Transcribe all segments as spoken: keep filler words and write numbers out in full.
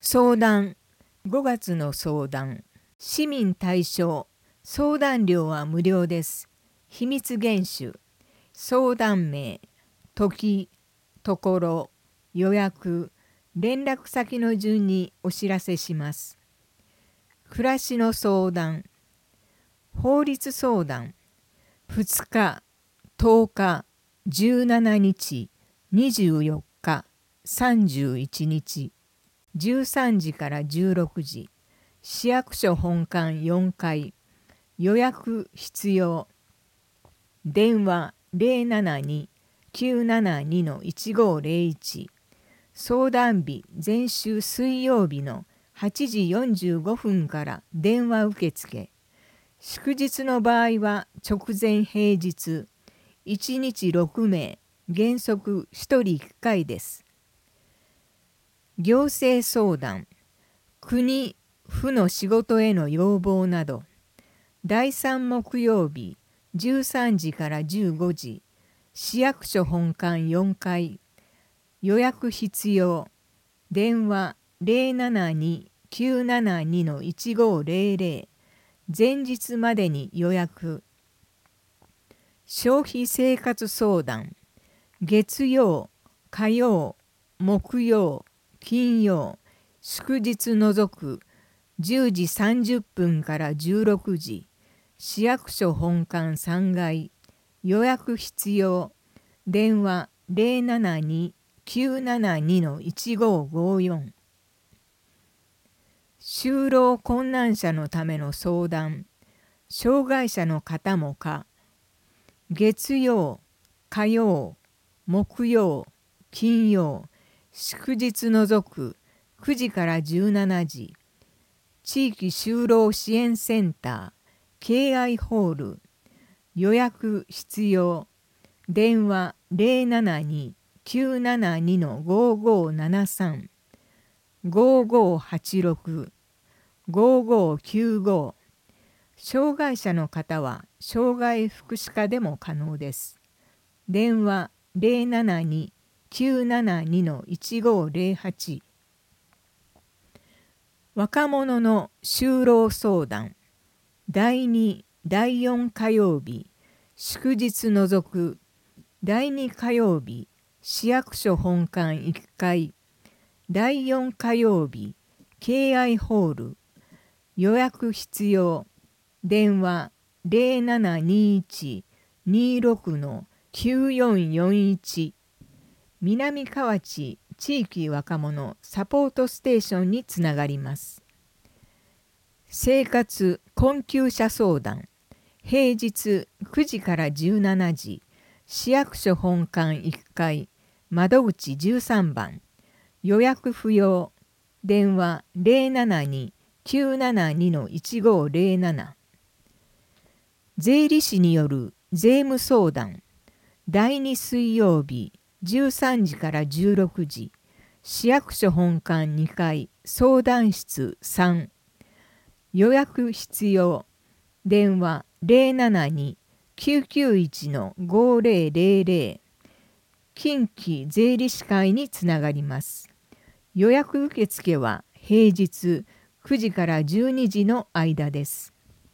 相談。ごがつの相談。市民対象。相談料は無料です。秘密厳守。相談名、時、ところ、予約、連絡先の順にお知らせします。暮らしの相談。法律相談。ふつか、とおか、じゅうしちにち、にじゅうよっか、さんじゅういちにち、じゅうさんじからじゅうろくじ、市役所本館よんかい、予約必要。電話 ゼロななに きゅうななに いちごゼロいち、相談日前週水曜日のはちじよんじゅうごふんから電話受付。祝日の場合は直前平日、いちにちろくめい、原則ひとりいっかいです。行政相談。国、府の仕事への要望など。だいさん木曜日、じゅうさんじからじゅうごじ、市役所本館よんかい、予約必要。電話 ゼロななに きゅうななに いちごゼロゼロ、前日までに予約。消費生活相談。月曜、火曜、木曜、金曜、祝日除くじゅうじさんじゅっぷんからじゅうろくじ、市役所本館さんがい、予約必要。電話 ゼロななに きゅうななに いちごごよん。就労困難者のための相談。障害者の方もか。月曜、火曜、木曜、金曜、祝日除くくじからじゅうしちじ、地域就労支援センター、敬愛ホール、予約必要。電話 ゼロななに きゅうななに ごごななさん、ごごはちろく、ごごきゅうご。障害者の方は障害福祉課でも可能です。電話 ゼロななに きゅうななに いちごゼロはち。若者の就労相談。だいに、だいよん火曜日、祝日除くだいに火曜日、市役所本館いっかい、だいよん火曜日、敬愛ホール、予約必要。電話 ゼロななにいち にろく きゅうよんよんいち。南河内地域若者サポートステーションにつながります。生活困窮者相談。平日くじからじゅうしちじ、市役所本館いっかい、窓口じゅうさんばん、予約不要。電話 ゼロななに きゅうななに いちごゼロなな。税理士による税務相談。だいに水曜日、じゅうさんじからじゅうろくじ、市役所本館にかい、相談室さん、予約必要。電話 ゼロななに きゅうきゅういち ごゼロゼロゼロ。近畿税理士会につながります。予約受付は平日くじからじゅうにじの間です。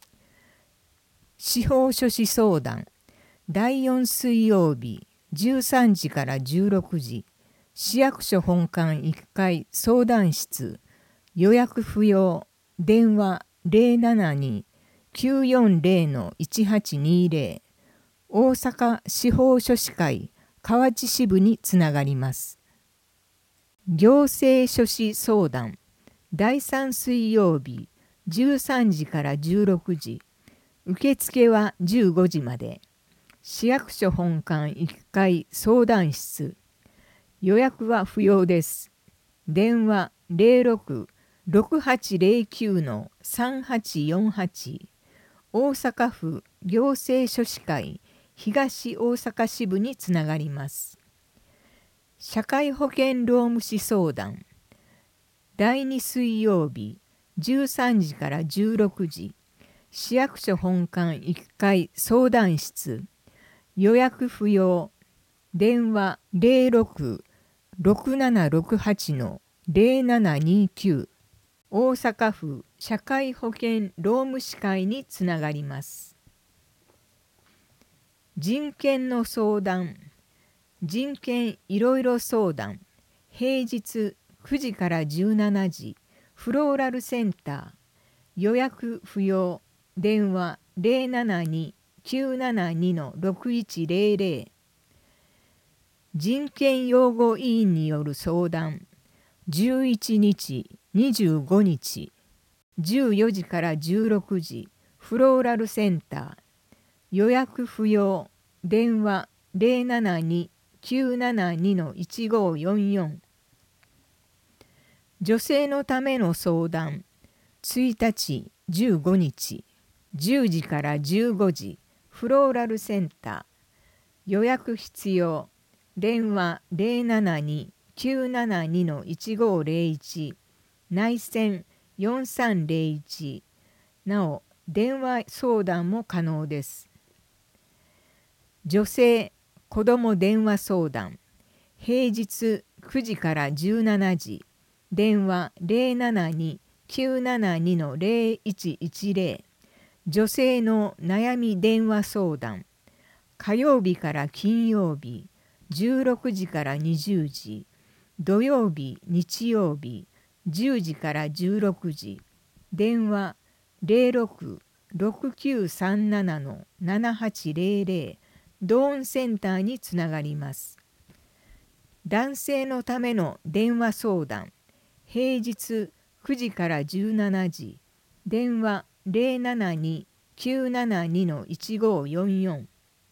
司法書士相談。だいよん水曜日、じゅうさんじからじゅうろくじ、市役所本館いっかい、相談室、予約不要。電話 ゼロななに きゅうよんゼロ いちはちにゼロ。大阪司法書士会河内支部につながります。行政書士相談。だいさん水曜日、じゅうさんじからじゅうろくじ、受付はじゅうごじまで。市役所本館いっかい、相談室。予約は不要です。電話 ゼロろく ろくはちゼロきゅう さんはちよんはち。大阪府行政書士会東大阪支部につながります。社会保険労務士相談。だいに水曜日、じゅうさんじからじゅうろくじ、市役所本館いっかい、相談室。予約不要。電話 ゼロろく ろくななろくはちゼロななにきゅう、大阪府社会保険労務士会につながります。人権の相談、人権いろいろ相談、平日くじからじゅうしちじ、フローラルセンター、予約不要、電話 ゼロななに きゅうななに ろくいちゼロゼロ。人権擁護委員による相談、じゅういちにち、にじゅうごにち、じゅうよじからじゅうろくじ、フローラルセンター、予約不要、電話 ゼロななに きゅうななに いちごよんよん。女性のための相談、ついたち、じゅうごにち、じゅうじからじゅうごじ、フローラルセンター、予約必要、電話 ゼロななに きゅうななに いちごゼロいち、内線よんさんゼロいち、なお電話相談も可能です。女性・子ども電話相談、平日くじからじゅうしちじ、電話 ゼロななに きゅうななに ゼロいちいちゼロ、女性の悩み電話相談、火曜日から金曜日、じゅうろくじからにじゅうじ、土曜日・日曜日、じゅうじからじゅうろくじ、電話 ゼロろく ろくきゅうさんなな ななはちゼロゼロ、ドーンセンターにつながります。男性のための電話相談、平日くじからじゅうしちじ、電話 ゼロななに きゅうななに いちごよんよん。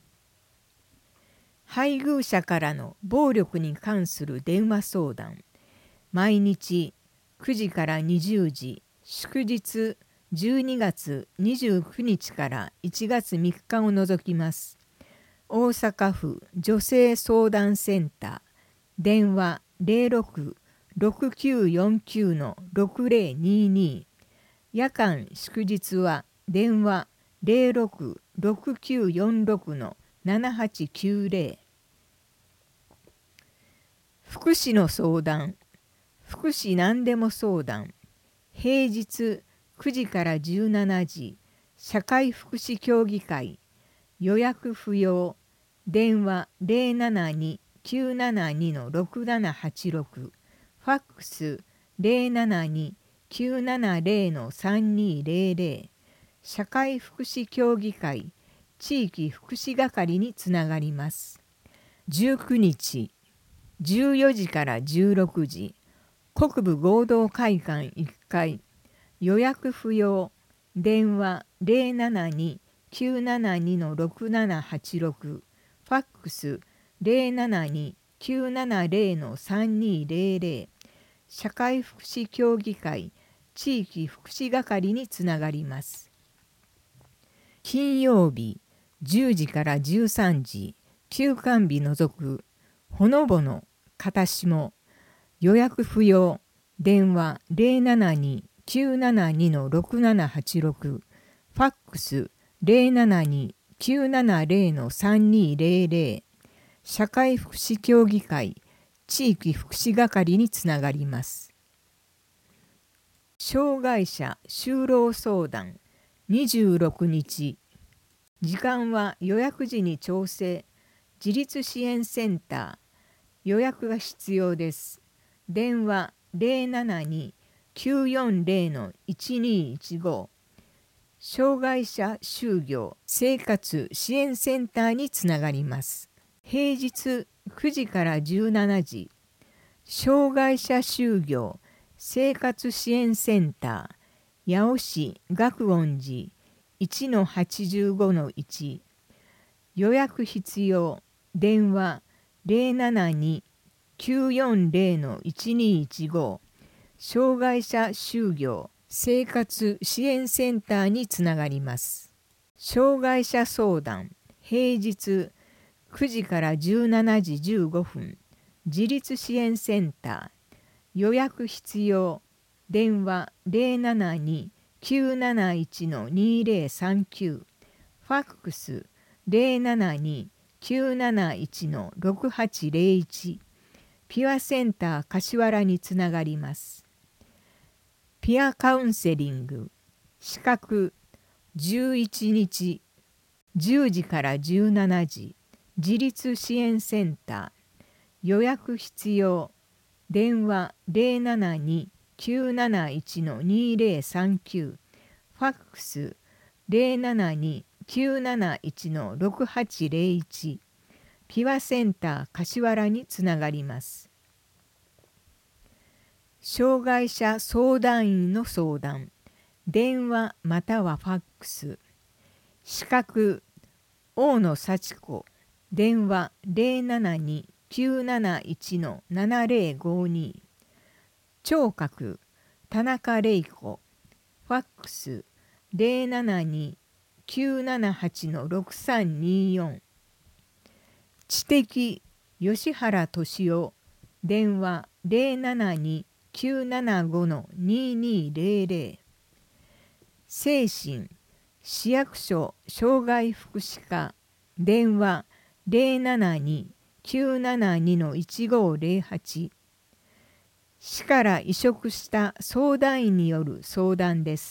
配偶者からの暴力に関する電話相談、毎日くじからにじゅうじ、祝日じゅうにがつにじゅうくにちからいちがつみっかを除きます。大阪府女性相談センター、電話 ゼロろく ろくきゅうよんきゅう ろくゼロにに、夜間祝日は電話 ゼロろく ろくきゅうよんろく ななはちきゅうゼロ。福祉の相談、福祉何でも相談、平日くじからじゅうしちじ、社会福祉協議会、予約不要、電話 ゼロななに きゅうななに ろくななはちろく、ファックス ゼロななに きゅうななゼロ さんにゼロゼロ、社会福祉協議会地域福祉係につながります。じゅうくにち、じゅうよじからじゅうろくじ、国部合同会館いっかい、予約不要、電話 ゼロななに きゅうななに ろくななはちろく、ファックス ゼロななに きゅうななゼロ さんにゼロゼロ、社会福祉協議会地域福祉係につながります。金曜日じゅうじからじゅうさんじ、休館日除く、ほのぼの、かたしも、予約不要、電話 ゼロななに きゅうななに ろくななはちろく、ファックス ゼロななに きゅうななゼロ さんにゼロゼロ、社会福祉協議会地域福祉係につながります。障害者就労相談にじゅうろくにち、時間は予約時に調整、自立支援センター、予約が必要です。電話 ゼロななに きゅうよんゼロ いちにいちご、障害者就業生活支援センターにつながります。平日くじからじゅうしちじ、障害者就業生活支援センター、八尾市学音寺 いちのはちじゅうごのいち、予約必要、電話 ゼロななに きゅうよんゼロ いちにいちご、障害者就業生活支援センターにつながります。障害者相談、平日くじからじゅうしちじじゅうごふん、自立支援センター、予約必要、電話 ゼロななに きゅうなないち にゼロさんきゅう、ファックス ゼロななに きゅうなないち ろくはちゼロいち、 ピュアセンター柏原につながります。ピュアカウンセリング資格じゅういちにちじゅうじからじゅうしちじ自立支援センター予約必要電話 ゼロななに きゅうなないち にゼロさんきゅうファックス ゼロななに きゅうなないち ろくはちゼロいちピュアセンター柏原につながります。障害者相談員の相談電話またはファックス資格大野幸子電話 ゼロななに きゅうなないち ななゼロごに聴覚田中玲子ファックス ゼロななに きゅうななはち ろくさんによん知的吉原俊夫電話 ゼロななに きゅうななご ににゼロゼロ精神市役所障害福祉課電話 ゼロななに きゅうななに いちごゼロはち市から委嘱した相談員による相談です。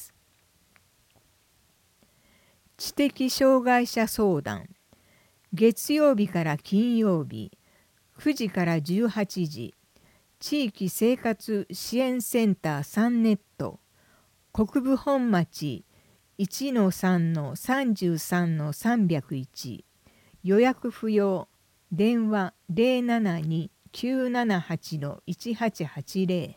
知的障害者相談月曜日から金曜日くじからじゅうはちじ地域生活支援センターさんネット国分本町 いちのさんのさんじゅうさんのさんびゃくいち予約不要電話 ゼロななに きゅうななはち いちはちはちゼロ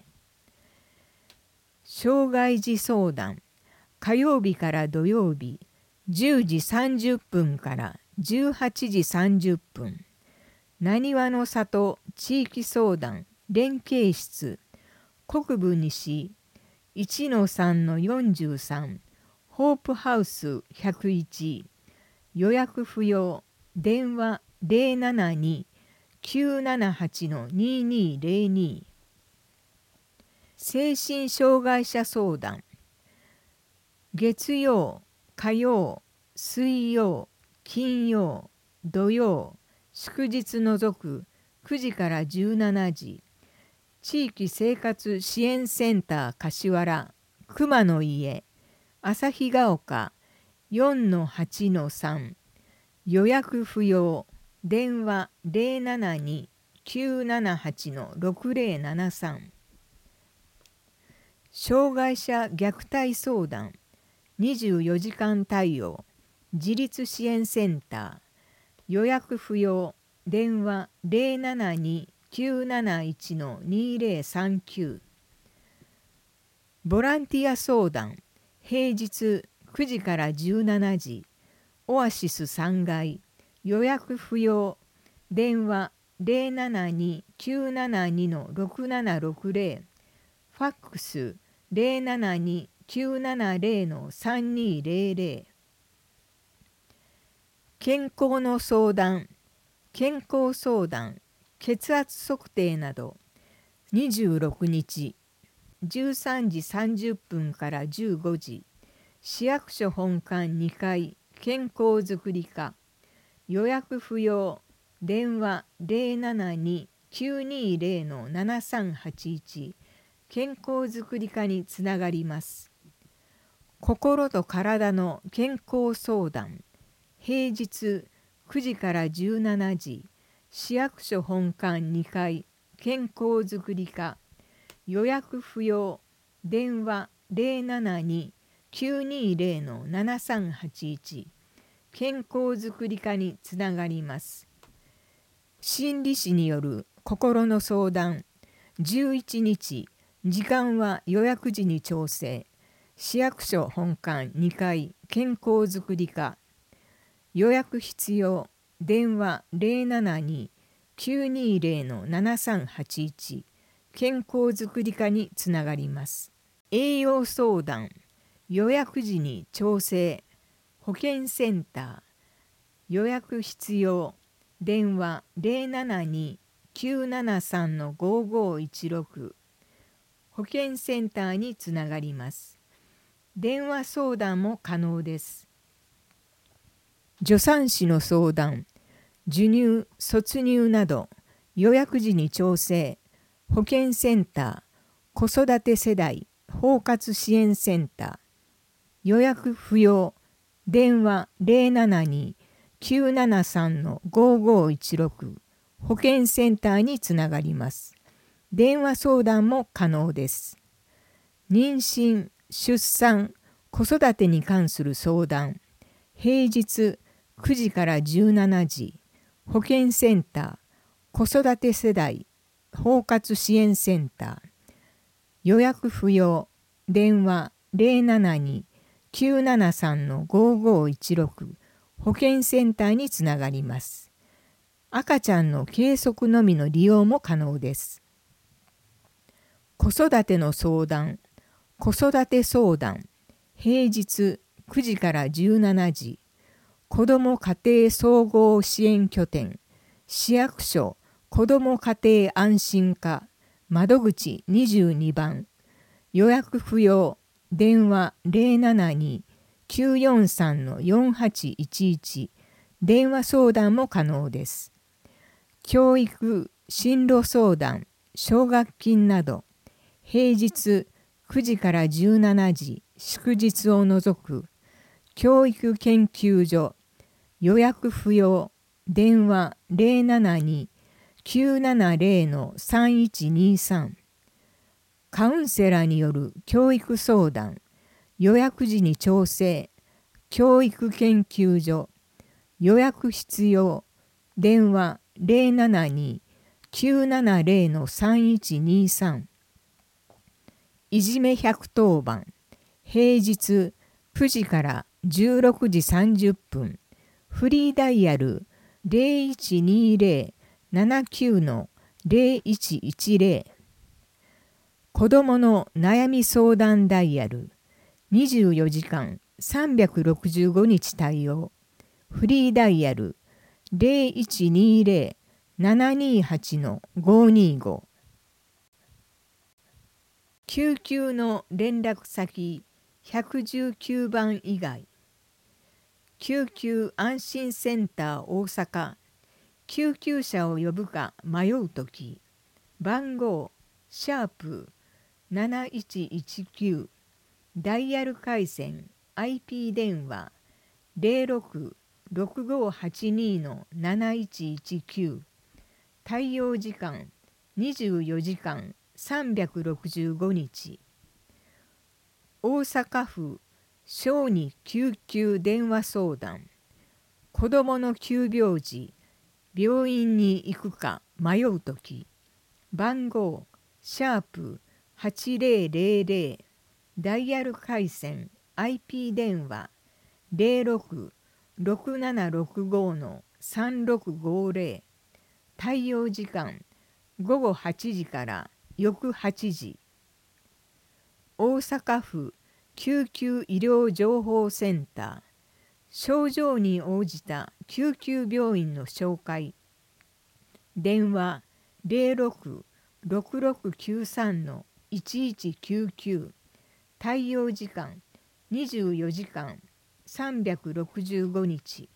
障害児相談火曜日から土曜日じゅうじさんじゅっぷんからじゅうはちじさんじゅっぷんなにわの里地域相談連携室国分西 いちのさんのよんじゅうさんホープハウスひゃくいち予約不要電話 ゼロななに きゅうななはち ににゼロに精神障害者相談月曜火曜水曜金曜土曜祝日除くくじからじゅうしちじ地域生活支援センター柏原熊の家旭ヶ丘 よんのはちのさん 予約不要電話 ゼロななに きゅうななはち ろくゼロななさん障害者虐待相談にじゅうよじかん対応自立支援センター予約不要電話 ゼロななに きゅうなないち にゼロさんきゅうボランティア相談平日くじからじゅうしちじオアシスさんがい予約不要電話 ゼロななに きゅうななに ろくななろくゼロファックスゼロななに きゅうななゼロ さんにゼロゼロ健康の相談健康相談血圧測定などにじゅうろくにちじゅうさんじさんじゅっぷんからじゅうごじ市役所本館にかい健康づくり課予約不要電話 ゼロななに きゅうにゼロ ななさんはちいち健康づくり課につながります。心と体の健康相談平日くじからじゅうしちじ市役所本館にかい健康づくり課予約不要電話 ゼロななに きゅうにゼロ ななさんはちいち健康づくり課につながります。心理師による心の相談じゅういちにち時間は予約時に調整市役所本館にかい健康づくり課予約必要電話 ゼロななに きゅうにゼロ ななさんはちいち健康づくり課につながります。栄養相談予約時に調整保健センター予約必要電話 ゼロななに きゅうななさん ごごいちろく保健センターにつながります。電話相談も可能です。助産師の相談授乳卒乳など予約時に調整、保健センター、子育て世代包括支援センター、予約不要、電話 ゼロななに きゅうななさん ごごいちろく、保健センターにつながります。電話相談も可能です。妊娠、出産、子育てに関する相談、平日くじからじゅうしちじ、保健センター、子育て世代包括支援センター、予約不要、電話 ゼロななに きゅうななさん ごごいちろく、保健センターにつながります。赤ちゃんの計測のみの利用も可能です。子育ての相談、子育て相談、平日くじからじゅうしちじ、子ども家庭総合支援拠点、市役所子ども家庭安心課、窓口にじゅうにばん、予約不要、電話 ゼロななに きゅうよんさん よんはちいちいち、電話相談も可能です。教育、進路相談、奨学金など、平日くじからじゅうしちじ、祝日を除く、教育研究所、予約不要、電話 ゼロななに きゅうななゼロ さんいちにさん、カウンセラーによる教育相談、予約時に調整、教育研究所、予約必要、電話 ゼロななに きゅうななゼロ さんいちにさん、いじめひゃくとおばん、平日くじからじゅうろくじさんじゅっぷん、フリーダイヤル ゼロいちにゼロ ななきゅう ゼロいちいちゼロ、子どもの悩み相談ダイヤル、にじゅうよじかんさんびゃくろくじゅうごにち対応、フリーダイヤル ゼロいちにゼロ ななにはち ごにご、救急の連絡先ひゃくじゅうきゅうばん以外、救急安心センター大阪、救急車を呼ぶか迷うとき、番号シャープなないちいちきゅう、ダイヤル回線 アイピー 電話 ゼロろく ろくごはちに なないちいちきゅう、対応時間にじゅうよじかんさんびゃくろくじゅうごにち、大阪府小児救急電話相談、子どもの急病時、病院に行くか迷うとき、番号シャープはちぜろぜろぜろ、ダイヤル回線 アイピー 電話 ゼロろく ろくななろくご さんろくごゼロ、対応時間ごごはちじから翌はちじ、大阪府救急医療情報センター、症状に応じた救急病院の紹介、電話ゼロろく ろくろくきゅうさん いちいちきゅうきゅう、対応時間にじゅうよじかんさんびゃくろくじゅうごにち。